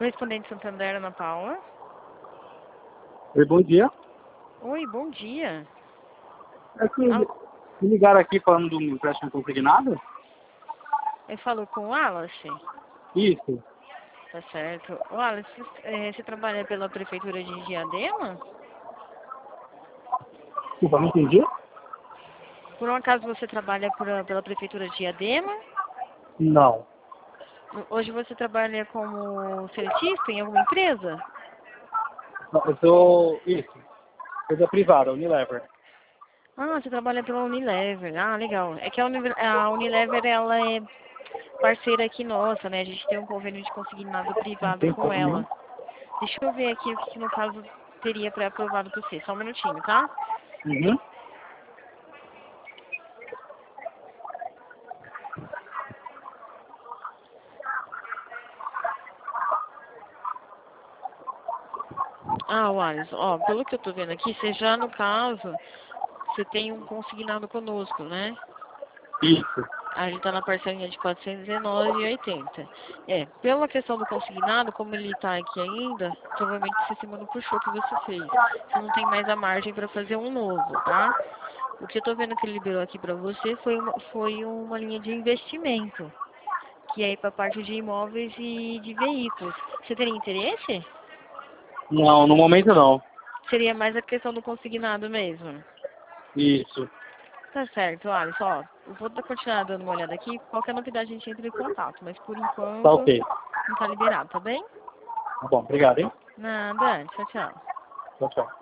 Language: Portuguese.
Correspondente Santander, Ana Paula. Oi, bom dia. Oi, bom dia. É que me ligaram aqui falando do empréstimo consignado? Eu falo com o Wallace? Isso. Tá certo. Wallace, você trabalha pela Prefeitura de Diadema? Desculpa, não entendi? Por um acaso você trabalha pela Prefeitura de Diadema? Não. Hoje você trabalha como seletista em alguma empresa? Não, eu sou... Isso. Coisa privada, Unilever. Ah, você trabalha pela Unilever. Ah, legal. É que a Unilever, ela é parceira aqui nossa, né? A gente tem um convênio de consignado Não privado tem com ela. como. Deixa eu ver aqui o que no caso teria pré-aprovado para você. Só um minutinho, tá? Uhum. Ah, Wallace, ó, pelo que eu tô vendo aqui, você já, no caso, você tem um consignado conosco, né? Isso. A gente tá na parcelinha de R$ 419,80. É, pela questão do consignado, como ele tá aqui ainda, provavelmente você se não puxou o que você fez. Você não tem mais a margem para fazer um novo, tá? O que eu tô vendo que ele liberou aqui para você foi uma linha de investimento, que é para parte de imóveis e de veículos. Você teria interesse? Não, no momento não. Seria mais a questão do consignado mesmo. Isso. Tá certo, Alisson, ó, eu vou continuar dando uma olhada aqui, qualquer novidade a gente entra em contato, mas por Tá enquanto ok. não tá liberado, tá bem? Tá bom, obrigado, hein? Nada, tchau, tchau. Tchau, tchau.